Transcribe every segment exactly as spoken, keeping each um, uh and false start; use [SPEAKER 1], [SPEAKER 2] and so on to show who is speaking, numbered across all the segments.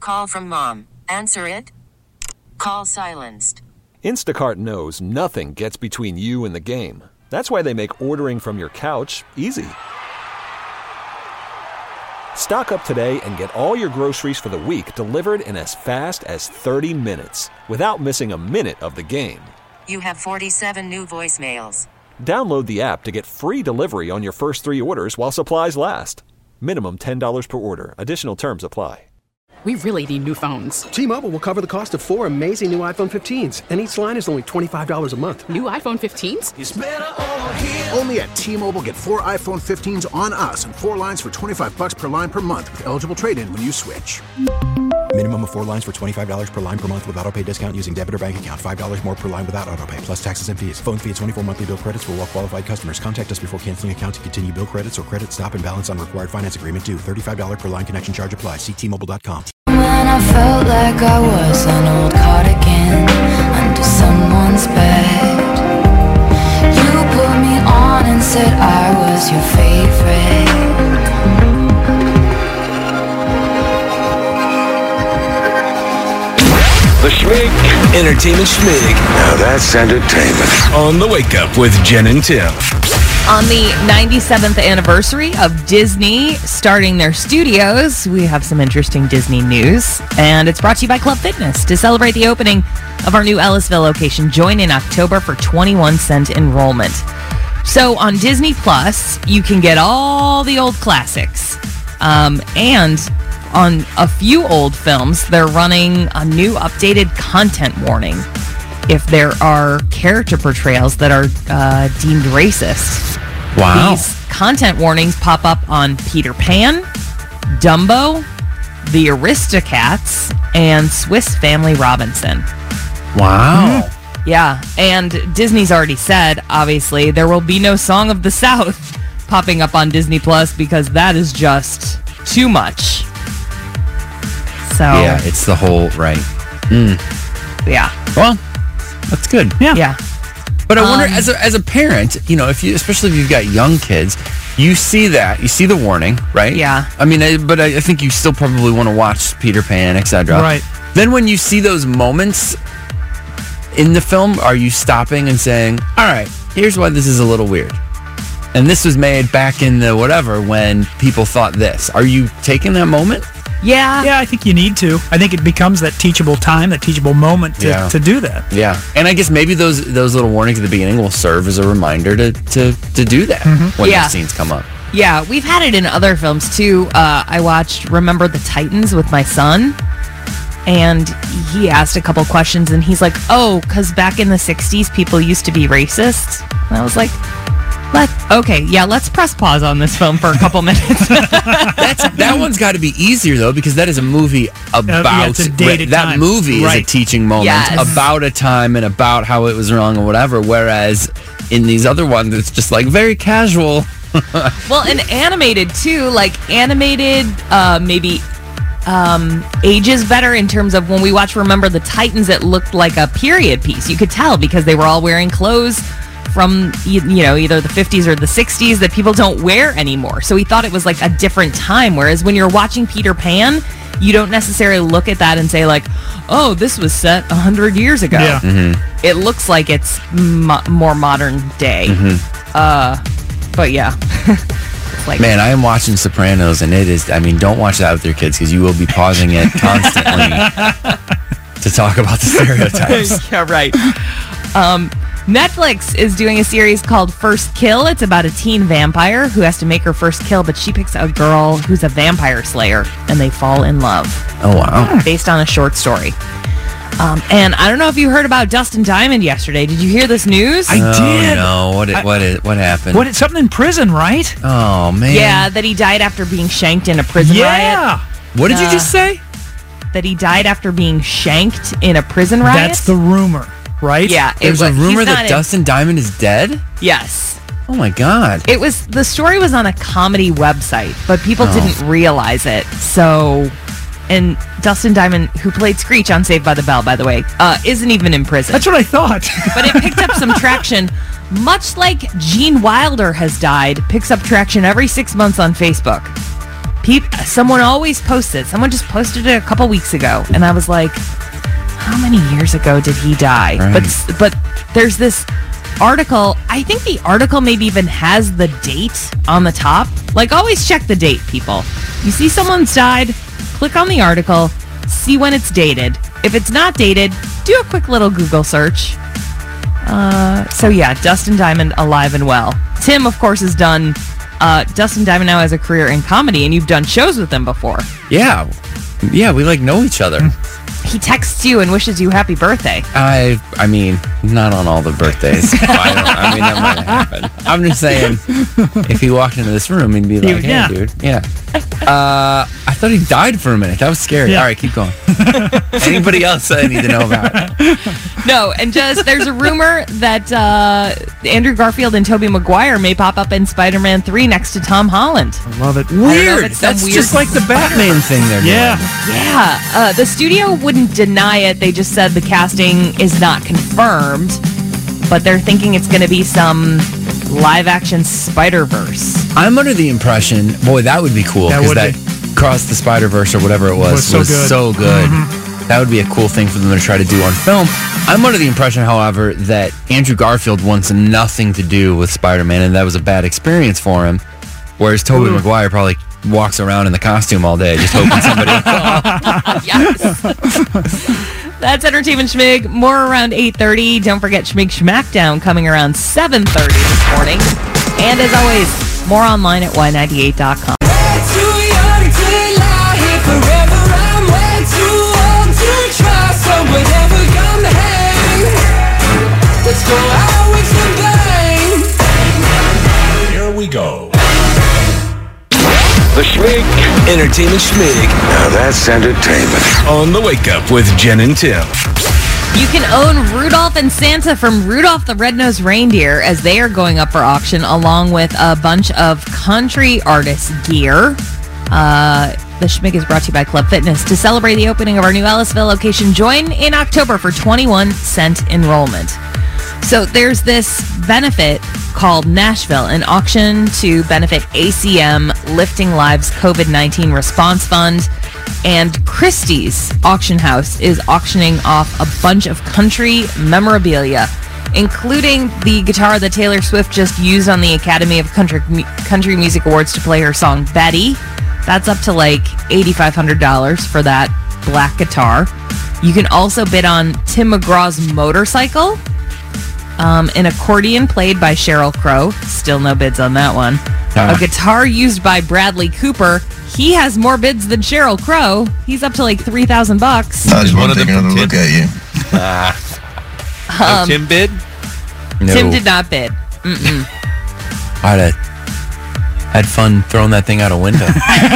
[SPEAKER 1] call from mom. Answer it. Call silenced.
[SPEAKER 2] Instacart knows nothing gets between you and the game. That's why they make ordering from your couch easy. Stock up today and get all your groceries for the week delivered in as fast as thirty minutes without missing a minute of the game.
[SPEAKER 1] You have forty-seven new voicemails.
[SPEAKER 2] Download the app to get free delivery on your first three orders while supplies last. Minimum ten dollars per order. Additional terms apply.
[SPEAKER 3] We really need new phones.
[SPEAKER 4] T-Mobile will cover the cost of four amazing new iPhone fifteens, and each line is only twenty-five dollars a month.
[SPEAKER 3] New iPhone fifteens?
[SPEAKER 5] It's better over here. Only at T-Mobile, get four iPhone fifteens on us and four lines for twenty-five bucks per line per month with eligible trade-in when you switch.
[SPEAKER 6] Minimum of four lines for twenty-five dollars per line per month with autopay discount using debit or bank account. five dollars more per line without autopay, plus taxes and fees. Phone fee at twenty-four monthly bill credits for well-qualified customers. Contact us before canceling account to continue bill credits or credit stop and balance on required finance agreement due. thirty-five dollars per line connection charge applies. See T Mobile dot com.
[SPEAKER 7] When I felt like I was an old cardigan under someone's bed, you put me on and said I was your favorite.
[SPEAKER 8] The Schmig Entertainment Schmig.
[SPEAKER 9] Now that's entertainment.
[SPEAKER 8] On the Wake Up with Jen and Tim.
[SPEAKER 10] On the ninety-seventh anniversary of Disney starting their studios, we have some interesting Disney news, and it's brought to you by Club Fitness. To celebrate the opening of our new Ellisville location, join in October for twenty-one cent enrollment. So on Disney Plus, you can get all the old classics, um, and on a few old films, they're running a new updated content warning if there are character portrayals that are uh, deemed racist.
[SPEAKER 11] Wow.
[SPEAKER 10] These content warnings pop up on Peter Pan, Dumbo, The Aristocats, and Swiss Family Robinson.
[SPEAKER 11] Wow.
[SPEAKER 10] Mm-hmm. Yeah, and Disney's already said, obviously, there will be no Song of the South popping up on Disney Plus because that is just too much. So
[SPEAKER 11] yeah, it's the whole, right. Mm.
[SPEAKER 10] Yeah.
[SPEAKER 11] Well, that's good.
[SPEAKER 10] Yeah. Yeah.
[SPEAKER 11] But I wonder,
[SPEAKER 10] Um,
[SPEAKER 11] as a as a parent, you know, if you, especially if you've got young kids, you see that, you see the warning, right?
[SPEAKER 10] Yeah.
[SPEAKER 11] I mean, I, but I, I think you still probably want to watch Peter Pan, et cetera.
[SPEAKER 12] Right.
[SPEAKER 11] Then when you see those moments in the film, are you stopping and saying, all right, here's why this is a little weird. And this was made back in the whatever when people thought this. Are you taking that moment?
[SPEAKER 10] Yeah.
[SPEAKER 12] Yeah, I think you need to. I think it becomes that teachable time, that teachable moment to,
[SPEAKER 11] Yeah.
[SPEAKER 12] to do that.
[SPEAKER 11] Yeah. And I guess maybe those those little warnings at the beginning will serve as a reminder to, to, to do that
[SPEAKER 12] Mm-hmm.
[SPEAKER 11] when
[SPEAKER 10] Yeah.
[SPEAKER 11] those scenes come up.
[SPEAKER 10] Yeah, we've had it in other films too. Uh, I watched Remember the Titans with my son, and he asked a couple questions, and he's like, oh, because back in the sixties, people used to be racist. And I was like, Let okay, yeah, let's press pause on this film for a couple minutes.
[SPEAKER 11] That's that one's got to be easier though, because that is a movie about
[SPEAKER 12] yeah, it's a dated
[SPEAKER 11] that
[SPEAKER 12] time.
[SPEAKER 11] movie
[SPEAKER 12] Right.
[SPEAKER 11] is a teaching moment
[SPEAKER 10] Yes.
[SPEAKER 11] about a time and about how it was wrong or whatever. Whereas in these other ones, it's just like very casual.
[SPEAKER 10] Well, and animated too, like animated, uh, maybe um, ages better in terms of when we watch Remember the Titans, it looked like a period piece. You could tell because they were all wearing clothes from, you know, either the fifties or the sixties that people don't wear anymore. So he thought it was like a different time. Whereas when you're watching Peter Pan, you don't necessarily look at that and say like, oh, this was set one hundred years ago.
[SPEAKER 12] Yeah.
[SPEAKER 11] Mm-hmm.
[SPEAKER 10] It looks like it's mo- more modern day.
[SPEAKER 11] Mm-hmm.
[SPEAKER 10] Uh, but yeah. It's like,
[SPEAKER 11] Man, I am watching Sopranos, and it is. I mean, don't watch that with your kids because you will be pausing it constantly to talk about the stereotypes.
[SPEAKER 10] Yeah, right. Um, Netflix is doing a series called First Kill. It's about a teen vampire who has to make her first kill, but she picks a girl who's a vampire slayer, and they fall in love.
[SPEAKER 11] Oh wow!
[SPEAKER 10] Based on a short story. Um, and I don't know if you heard about Dustin Diamond yesterday. Did you hear this news?
[SPEAKER 12] I
[SPEAKER 11] oh,
[SPEAKER 12] did.
[SPEAKER 11] No, what?
[SPEAKER 12] I,
[SPEAKER 11] what? Is, what happened?
[SPEAKER 12] What? Something in prison, right?
[SPEAKER 11] Oh man!
[SPEAKER 10] Yeah, that he died after being shanked in a prison
[SPEAKER 12] yeah.
[SPEAKER 10] riot.
[SPEAKER 11] What did you
[SPEAKER 10] Uh,
[SPEAKER 11] just say?
[SPEAKER 10] That he died after being shanked in a prison riot.
[SPEAKER 12] That's the rumor, right?
[SPEAKER 10] Yeah, it
[SPEAKER 11] There's
[SPEAKER 10] was,
[SPEAKER 11] a rumor
[SPEAKER 10] he's
[SPEAKER 11] that
[SPEAKER 10] not in-
[SPEAKER 11] Dustin Diamond is dead.
[SPEAKER 10] Yes.
[SPEAKER 11] Oh my god!
[SPEAKER 10] It was the story was on a comedy website, but people
[SPEAKER 11] Oh.
[SPEAKER 10] didn't realize it. So, and Dustin Diamond, who played Screech on Saved by the Bell, by the way, uh, isn't even in prison.
[SPEAKER 12] That's what I thought.
[SPEAKER 10] But it picked up some traction, much like Gene Wilder has died. Picks up traction every six months on Facebook. Pe- someone always posts it. Someone just posted it a couple weeks ago, and I was like, how many years ago did he die?
[SPEAKER 11] Right.
[SPEAKER 10] But but there's this article. I think the article maybe even has the date on the top. Like, always check the date, people. You see someone's died, click on the article, see when it's dated. If it's not dated, do a quick little Google search. Uh, so yeah, Dustin Diamond alive and well. Tim, of course, has done... Uh, Dustin Diamond now has a career in comedy, and you've done shows with him before.
[SPEAKER 11] Yeah. Yeah, we, like, know each other.
[SPEAKER 10] He texts you and wishes you happy birthday.
[SPEAKER 11] I I mean, not on all the birthdays. I, don't, I mean, that might happen. I'm just saying, if he walked into this room, he'd be like, hey,
[SPEAKER 12] yeah.
[SPEAKER 11] dude. Yeah. Uh, I thought he died for a minute. That was scary.
[SPEAKER 12] Yeah.
[SPEAKER 11] All right, keep going. Anybody else I need to know about?
[SPEAKER 10] No, and just, there's a rumor that uh, Andrew Garfield and Tobey Maguire may pop up in Spider-Man three next to Tom Holland.
[SPEAKER 12] I love it.
[SPEAKER 10] I don't know if
[SPEAKER 11] Weird.
[SPEAKER 10] it's some
[SPEAKER 11] That's
[SPEAKER 10] weird
[SPEAKER 11] just like the Batman thing they're
[SPEAKER 12] Yeah.
[SPEAKER 11] doing.
[SPEAKER 10] Yeah, uh, the studio wouldn't deny it. They just said the casting is not confirmed, but they're thinking it's going to be some live-action Spider-Verse.
[SPEAKER 11] I'm under the impression, boy, that would be cool.
[SPEAKER 12] That
[SPEAKER 11] Because
[SPEAKER 12] would
[SPEAKER 11] that,
[SPEAKER 12] be.
[SPEAKER 11] Cross the Spider-Verse or whatever it was
[SPEAKER 12] Was so
[SPEAKER 11] was
[SPEAKER 12] good.
[SPEAKER 11] so good.
[SPEAKER 12] Mm-hmm.
[SPEAKER 11] That would be a cool thing for them to try to do on film. I'm under the impression, however, that Andrew Garfield wants nothing to do with Spider-Man, and that was a bad experience for him. Whereas Tobey Maguire probably walks around in the costume all day, just hoping somebody will call.
[SPEAKER 10] Yes. That's Entertainment Schmig. More around eight thirty. Don't forget Schmig Schmackdown coming around seven thirty this morning. And as always, more online at Y ninety-eight dot com.
[SPEAKER 8] Here we go. The Schmig Entertainment Schmig
[SPEAKER 9] Now that's entertainment.
[SPEAKER 8] on the Wake Up with Jen and Tim.
[SPEAKER 10] You can own Rudolph and Santa from Rudolph the Red-Nosed Reindeer as they are going up for auction, along with a bunch of country artist gear. Uh, the Schmig is brought to you by Club Fitness. To celebrate the opening of our new Ellisville location, join in October for twenty-one cent enrollment. So there's this benefit called Nashville, an auction to benefit A C M Lifting Lives COVID nineteen Response Fund. And Christie's Auction House is auctioning off a bunch of country memorabilia, including the guitar that Taylor Swift just used on the Academy of Country, Country Music Awards to play her song Betty. That's up to like eight thousand five hundred dollars for that black guitar. You can also bid on Tim McGraw's motorcycle. Um, an accordion played by Sheryl Crow. Still no bids on that one.
[SPEAKER 11] Ah.
[SPEAKER 10] A guitar used by Bradley Cooper. He has more bids than Sheryl Crow. He's up to like three thousand bucks.
[SPEAKER 13] I was one taking another look at you.
[SPEAKER 14] No Tim bid?
[SPEAKER 11] No.
[SPEAKER 10] Tim did not bid. Mm-mm.
[SPEAKER 11] I'd have had fun throwing that thing out a window.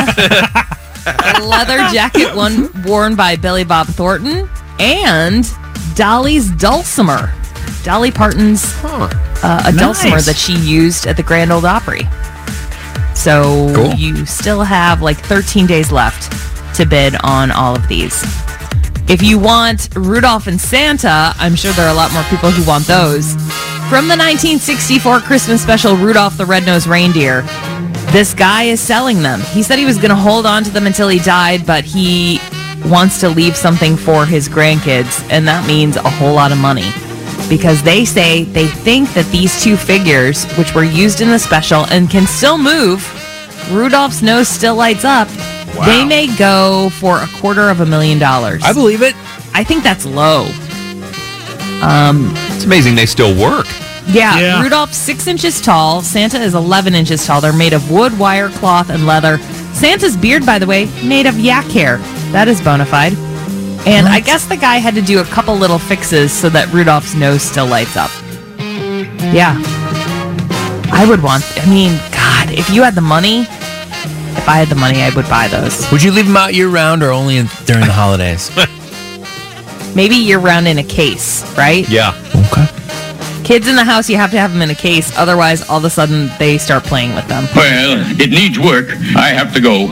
[SPEAKER 10] A leather jacket one worn by Billy Bob Thornton. And Dolly's dulcimer. Dolly Parton's uh, a
[SPEAKER 12] Nice.
[SPEAKER 10] dulcimer that she used at the Grand Ole Opry. So
[SPEAKER 11] Cool.
[SPEAKER 10] you still have like thirteen days left to bid on all of these. If you want Rudolph and Santa, I'm sure there are a lot more people who want those. From the nineteen sixty-four Christmas special, Rudolph the Red-Nosed Reindeer, this guy is selling them. He said he was going to hold on to them until he died, but he wants to leave something for his grandkids, and that means a whole lot of money. Because they say they think that these two figures, which were used in the special and can still move, Rudolph's nose still lights up,
[SPEAKER 14] Wow.
[SPEAKER 10] they may go for a quarter of a million dollars.
[SPEAKER 11] I believe it.
[SPEAKER 10] I think that's low. Um,
[SPEAKER 14] It's amazing they still work.
[SPEAKER 10] yeah,
[SPEAKER 12] Yeah.
[SPEAKER 10] Rudolph's six inches tall. Santa is eleven inches tall. They're made of wood, wire, cloth, and leather. Santa's beard, by the way, made of yak hair. That is bona fide. And I guess the guy had to do a couple little fixes so that Rudolph's nose still lights up. Yeah. I would want, I mean, God, if you had the money, if I had the money, I would buy those.
[SPEAKER 11] Would you leave them out year round or only in, during the holidays?
[SPEAKER 10] Maybe year round in a case, right?
[SPEAKER 14] Yeah.
[SPEAKER 11] Okay.
[SPEAKER 10] Kids in the house, you have to have them in a case. Otherwise, all of a sudden, they start playing with them.
[SPEAKER 15] Well, it needs work. I have to go.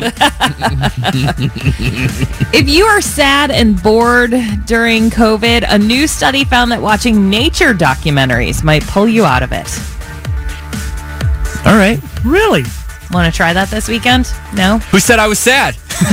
[SPEAKER 10] If you are sad and bored during COVID, a new study found that watching nature documentaries might pull you out of it.
[SPEAKER 11] All right.
[SPEAKER 12] Really?
[SPEAKER 10] Want to try that this weekend? No?
[SPEAKER 11] Who said I was sad?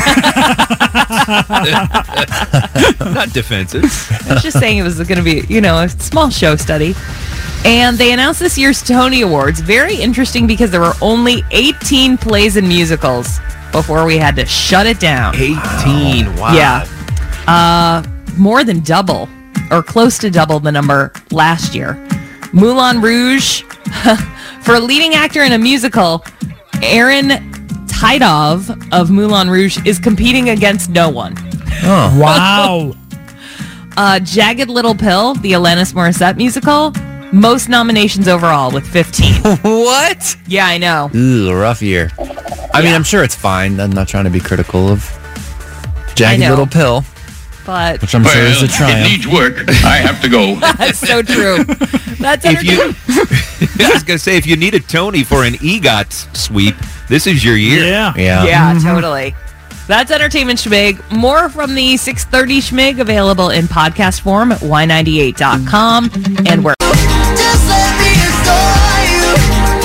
[SPEAKER 13] Not defensive.
[SPEAKER 10] I was just saying it was going to be, you know, a small show study. And they announced this year's Tony Awards. Very interesting because there were only eighteen plays and musicals before we had to shut it down.
[SPEAKER 13] eighteen, wow.
[SPEAKER 10] Yeah. Uh, more than double, or close to double the number last year. Moulin Rouge, for a leading actor in a musical, Aaron Tidov of Moulin Rouge is competing against no one.
[SPEAKER 11] Oh.
[SPEAKER 12] Wow.
[SPEAKER 10] uh, Jagged Little Pill, the Alanis Morissette musical, most nominations overall with fifteen.
[SPEAKER 11] What?
[SPEAKER 10] Yeah, I know.
[SPEAKER 11] Ooh, rough year. I mean, I'm sure it's fine. I'm not trying to be critical of Jagged
[SPEAKER 10] know.
[SPEAKER 11] Little Pill,
[SPEAKER 10] But
[SPEAKER 11] which I'm sure is a
[SPEAKER 15] It
[SPEAKER 11] triumph.
[SPEAKER 15] needs work. I have to go.
[SPEAKER 10] that's so true. That's
[SPEAKER 13] If you,
[SPEAKER 10] entertaining.
[SPEAKER 13] I was going to say, if you need a Tony for an EGOT sweep, this is your year.
[SPEAKER 12] Yeah.
[SPEAKER 11] Yeah.
[SPEAKER 10] Yeah, totally. That's Entertainment Schmig. More from the six thirty Schmig available in podcast form at y ninety-eight dot com and where.
[SPEAKER 14] Just let me adore you.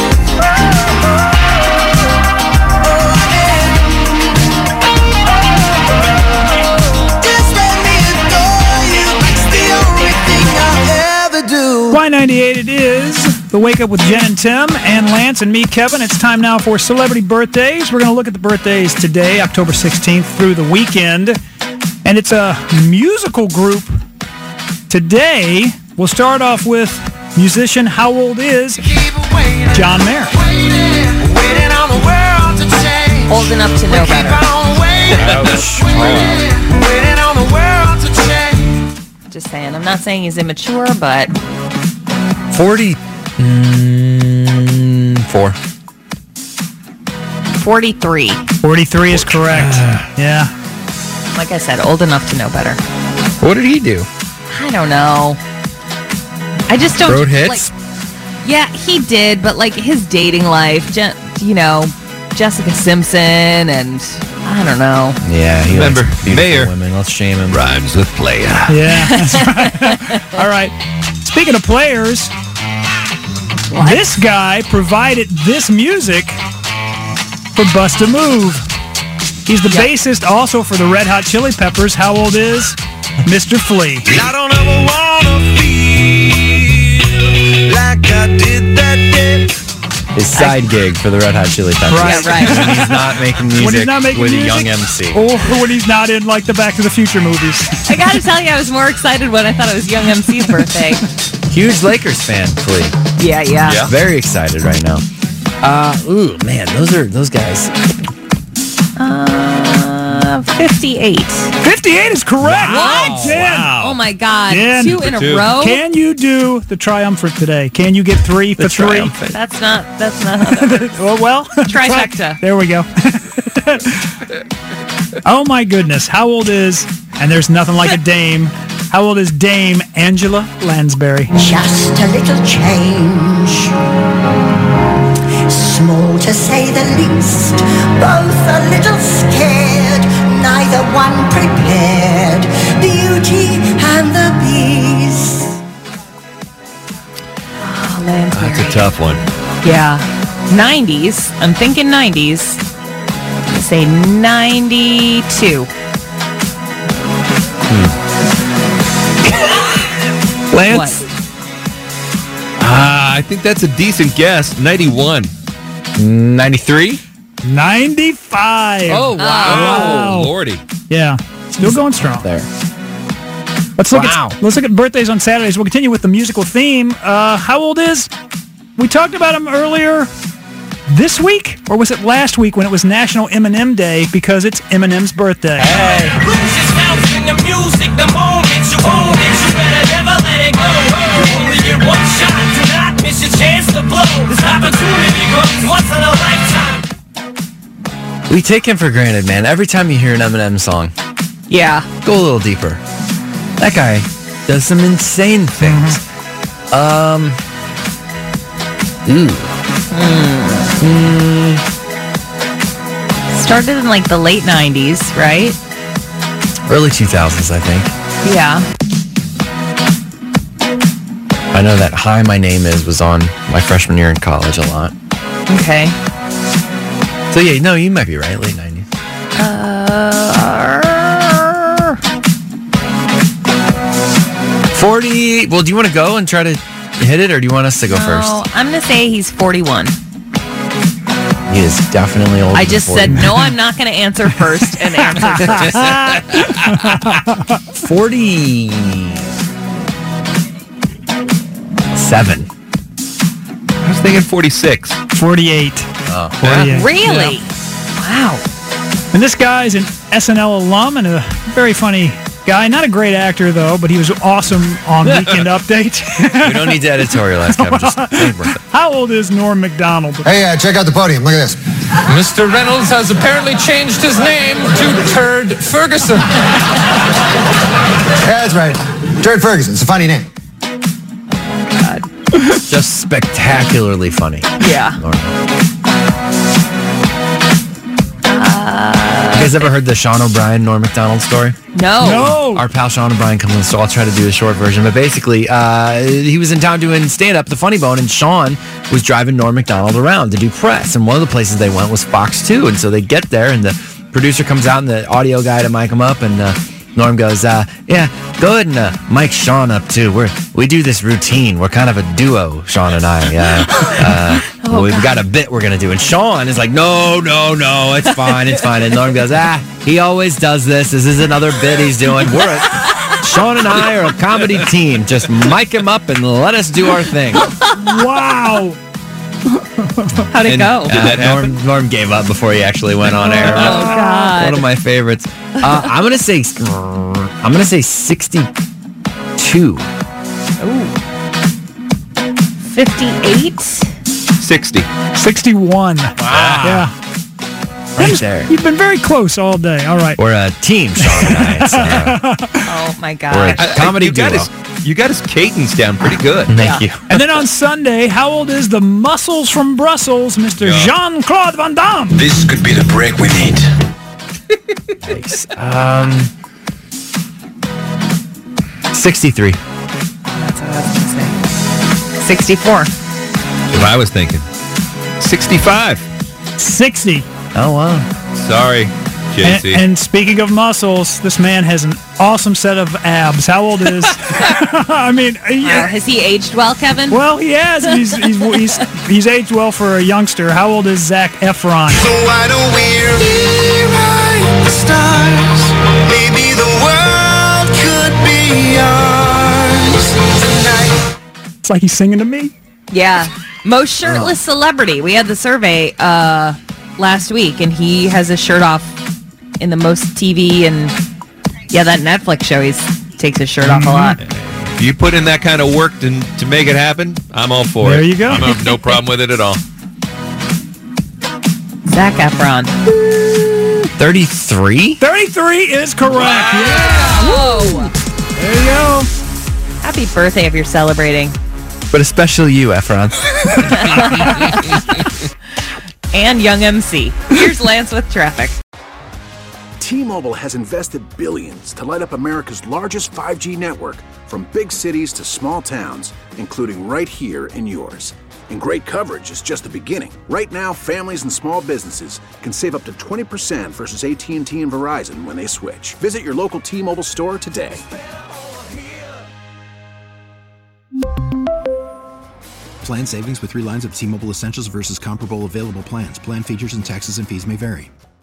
[SPEAKER 14] Just let me adore you. It's the only thing I'll ever do.
[SPEAKER 12] Y ninety-eight it is. The Wake Up with Jen and Tim and Lance and me, Kevin. It's time now for celebrity birthdays. We're going to look at the birthdays today, October sixteenth through the weekend. And it's a musical group. Today, we'll start off with musician How Old Is John Mayer.
[SPEAKER 10] Old enough to know better. Just saying. I'm not saying he's immature, but
[SPEAKER 11] forty. Mm, four.
[SPEAKER 10] forty-three.
[SPEAKER 12] forty-three is correct. Yeah.
[SPEAKER 10] Like I said, old enough to know better.
[SPEAKER 11] What did he do?
[SPEAKER 10] I don't know. I just don't.
[SPEAKER 11] Road hits?
[SPEAKER 10] Like, yeah, he did, but like his dating life, Je- you know, Jessica Simpson, and I don't know.
[SPEAKER 11] Yeah, he
[SPEAKER 13] Remember,
[SPEAKER 11] likes beautiful
[SPEAKER 13] Mayer.
[SPEAKER 11] women. Let's shame him.
[SPEAKER 13] Rhymes with player.
[SPEAKER 12] Yeah. That's right. All right. Speaking of players,
[SPEAKER 10] What?
[SPEAKER 12] this guy provided this music for Bust a Move. He's the
[SPEAKER 10] Yep.
[SPEAKER 12] bassist also for the Red Hot Chili Peppers. How old is Mister Flea?
[SPEAKER 14] I don't ever wanna feel like I did that day.
[SPEAKER 11] His side gig for the Red Hot Chili Peppers.
[SPEAKER 12] Right.
[SPEAKER 10] Yeah, right.
[SPEAKER 11] When he's not making music
[SPEAKER 12] When he's not making
[SPEAKER 11] with
[SPEAKER 12] music,
[SPEAKER 11] a young M C.
[SPEAKER 12] or when he's not in like the Back to the Future movies.
[SPEAKER 10] I gotta tell you, I was more excited when I thought it was Young M C's birthday.
[SPEAKER 11] Huge Lakers fan, Flea.
[SPEAKER 10] Yeah, yeah.
[SPEAKER 13] Yeah.
[SPEAKER 11] Very excited right now. Uh, ooh, man, those are those guys.
[SPEAKER 10] Uh, fifty-eight.
[SPEAKER 12] fifty-eight is correct.
[SPEAKER 11] Wow.
[SPEAKER 12] Jen.
[SPEAKER 13] Wow.
[SPEAKER 10] Oh my God!
[SPEAKER 12] Dan,
[SPEAKER 10] Two in a
[SPEAKER 13] two.
[SPEAKER 10] row.
[SPEAKER 12] Can you do the triumvirate today? Can you get three for
[SPEAKER 13] The
[SPEAKER 12] three?
[SPEAKER 13] triumphant.
[SPEAKER 10] That's not. That's not how that works.
[SPEAKER 12] Oh, well,
[SPEAKER 10] Trifecta.
[SPEAKER 12] There we go. Oh my goodness. How old is, and there's nothing like a dame, how old is Dame Angela Lansbury?
[SPEAKER 16] Just a little change, small to say the least, both a little scared, neither one prepared, Beauty and the Beast.
[SPEAKER 10] Oh, Lansbury.
[SPEAKER 13] That's a tough one.
[SPEAKER 10] Yeah. nineties. I'm thinking nineties. Say ninety-two.
[SPEAKER 13] Lance?
[SPEAKER 10] What?
[SPEAKER 13] Uh, I think that's a decent guess. ninety-one.
[SPEAKER 11] ninety-three?
[SPEAKER 12] ninety-five.
[SPEAKER 13] Oh, wow.
[SPEAKER 12] Wow.
[SPEAKER 13] Oh, Lordy.
[SPEAKER 12] Yeah. Still going strong.
[SPEAKER 11] There.
[SPEAKER 12] Let's look
[SPEAKER 11] Wow.
[SPEAKER 12] at let's look at birthdays on Saturdays. We'll continue with the musical theme. Uh, how old is? We talked about him earlier this week, or was it last week when it was National Eminem Day because it's Eminem's birthday?
[SPEAKER 11] Hey. We take him for granted, man. Every time you hear an Eminem song,
[SPEAKER 10] Yeah.
[SPEAKER 11] go a little deeper. That guy does some insane things. Um. Ooh.
[SPEAKER 10] Mm. Started in like the late nineties, right?
[SPEAKER 11] Early two thousands, I think.
[SPEAKER 10] Yeah.
[SPEAKER 11] I know that Hi, My Name Is was on my freshman year in college a lot.
[SPEAKER 10] Okay.
[SPEAKER 11] So yeah, no, you might be right. Late nineties.
[SPEAKER 10] Uh,
[SPEAKER 11] forty. Well, do you want to go and try to hit it, or do you want us to go
[SPEAKER 10] no,
[SPEAKER 11] first?
[SPEAKER 10] I'm going to say he's forty-one.
[SPEAKER 11] He is definitely older
[SPEAKER 10] I just
[SPEAKER 11] than
[SPEAKER 10] said,
[SPEAKER 11] forty.
[SPEAKER 10] no, I'm not going to answer first and answer first.
[SPEAKER 11] forty-seven.
[SPEAKER 13] I was thinking forty-six.
[SPEAKER 12] forty-eight.
[SPEAKER 11] Oh.
[SPEAKER 12] forty-eight.
[SPEAKER 10] Really?
[SPEAKER 12] Yeah.
[SPEAKER 10] Wow.
[SPEAKER 12] And this guy's an S N L alum and a very funny guy. Not a great actor, though, but he was awesome on Weekend Update.
[SPEAKER 11] We don't need to editorialize, Kevin. Just think about it.
[SPEAKER 12] How old is Norm Macdonald?
[SPEAKER 17] Hey, uh, check out the podium. Look at this.
[SPEAKER 18] Mister Reynolds has apparently changed his name to Turd Ferguson.
[SPEAKER 17] Yeah, that's right. Turd Ferguson. It's a funny name.
[SPEAKER 10] God.
[SPEAKER 11] Just spectacularly funny.
[SPEAKER 10] Yeah.
[SPEAKER 11] You guys ever heard the Sean O'Brien, Norm Macdonald story?
[SPEAKER 10] No.
[SPEAKER 12] No.
[SPEAKER 11] Our pal Sean O'Brien comes on, so I'll try to do a short version. But basically, uh, he was in town doing stand-up, The Funny Bone, and Sean was driving Norm Macdonald around to do press. And one of the places they went was Fox two. And so they get there, and the producer comes out, and the audio guy to mic him up, and uh, Norm goes, uh, yeah, go ahead and uh, mic Sean up, too. We're, we do this routine. We're kind of a duo, Sean and I. Uh, uh,
[SPEAKER 10] Oh,
[SPEAKER 11] we've
[SPEAKER 10] God.
[SPEAKER 11] got a bit we're going to do. And Sean is like, no, no, no, it's fine, it's fine. And Norm goes, ah, he always does this. This is another bit he's doing. We're a, Sean and I are a comedy team. Just mic him up and let us do our thing.
[SPEAKER 12] Wow.
[SPEAKER 10] How'd it
[SPEAKER 11] And,
[SPEAKER 10] go?
[SPEAKER 11] uh, Norm, Norm gave up before he actually went on air.
[SPEAKER 10] Oh, God.
[SPEAKER 11] One of my favorites. Uh, I'm gonna say, I'm gonna say sixty-two.
[SPEAKER 10] Ooh. fifty-eight?
[SPEAKER 13] sixty.
[SPEAKER 12] sixty-one. Wow. Yeah.
[SPEAKER 11] Right there.
[SPEAKER 12] You've been very close all day. All right.
[SPEAKER 11] We're a team, Sean and I. It's, uh,
[SPEAKER 10] Oh, my
[SPEAKER 11] we're
[SPEAKER 10] God.
[SPEAKER 11] a comedy
[SPEAKER 13] you got
[SPEAKER 11] duo.
[SPEAKER 13] his, you got his cadence down pretty good.
[SPEAKER 11] Thank you.
[SPEAKER 12] And then on Sunday, how old is the muscles from Brussels, Mister
[SPEAKER 13] Yeah.
[SPEAKER 12] Jean-Claude Van Damme?
[SPEAKER 8] This could be the break we need.
[SPEAKER 11] Nice. Um, sixty-three.
[SPEAKER 10] That's what I was going to say. sixty-four.
[SPEAKER 13] What I was thinking. sixty-five.
[SPEAKER 12] sixty.
[SPEAKER 11] Oh, wow.
[SPEAKER 13] Sorry, J
[SPEAKER 12] And,
[SPEAKER 13] C.
[SPEAKER 12] and speaking of muscles, this man has an awesome set of abs. How old is? I mean,
[SPEAKER 10] Wow.
[SPEAKER 12] yeah.
[SPEAKER 10] Has he aged well, Kevin?
[SPEAKER 12] Well, he has. He's, he's he's he's aged well for a youngster. How old is Zac Efron?
[SPEAKER 14] So why don't we rewrite the stars? Maybe the world could be ours tonight.
[SPEAKER 12] It's like he's singing to me.
[SPEAKER 10] Yeah. Most shirtless celebrity. We had the survey uh, last week, and he has his shirt off in the most T V and, yeah, that Netflix show, he takes his shirt off a lot.
[SPEAKER 13] If you put in that kind of work to, to make it happen, I'm all for it.
[SPEAKER 12] There you go.
[SPEAKER 13] I have no problem with it at all.
[SPEAKER 10] Zac Efron.
[SPEAKER 11] thirty-three?
[SPEAKER 12] thirty-three is correct. Yeah.
[SPEAKER 10] Whoa.
[SPEAKER 12] There you go.
[SPEAKER 10] Happy birthday if you're celebrating.
[SPEAKER 11] But especially you, Efron.
[SPEAKER 10] And Young M C. Here's Lance with traffic.
[SPEAKER 5] T-Mobile has invested billions to light up America's largest five G network, from big cities to small towns, including right here in yours. And great coverage is just the beginning. Right now, families and small businesses can save up to twenty percent versus A T and T and Verizon when they switch. Visit your local T-Mobile store today.
[SPEAKER 6] Plan savings with three lines of T-Mobile Essentials versus comparable available plans. Plan features and taxes and fees may vary.